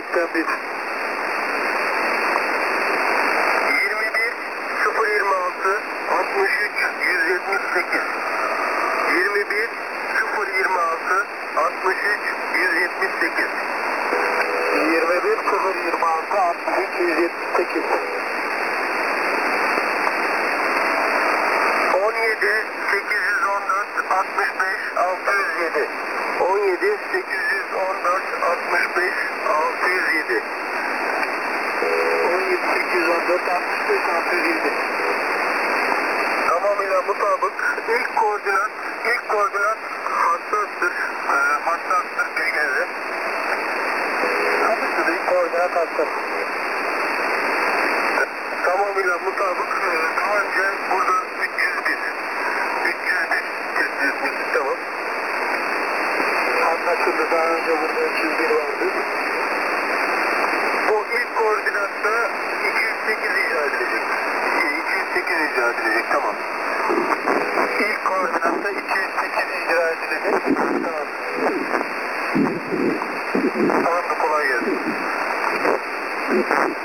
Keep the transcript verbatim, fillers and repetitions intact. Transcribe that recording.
seksen bir. yirmi bir sıfır yirmi altı altmış üç yüz yetmiş sekiz. yirmi bir sıfır yirmi altı altmış üç yüz yetmiş sekiz. yirmi bir sıfır yirmi altı altmış üç yüz yetmiş sekiz. on yedi sekiz yüz on dört altmış beş altı yüz yedi. on yedi sekiz yüz on dört altmış beş altı yüz yedi. on yedi sekiz yüz on dört altmış beş altı yüz yedi. Tamamıyla mutabık. İlk koordinat, ilk koordinat hassastır. E, hassastır bilginize. Hassastır, ilk koordinat hassas. Tamamıyla mutabık. E, daha önce burada üç yüz bir. üç yüz bir tespit etmiştik, tamam. Anlaşıldı, daha önce burada üç yüz bir vardı. Bu ilk koordinatta iki yüz sekiz icat edilecek. iki yüz sekiz icat edilecek, tamam. İlk koordinatta iki yüz sekiz icra edilecek. Tamam. Tamam, kolay gelsin.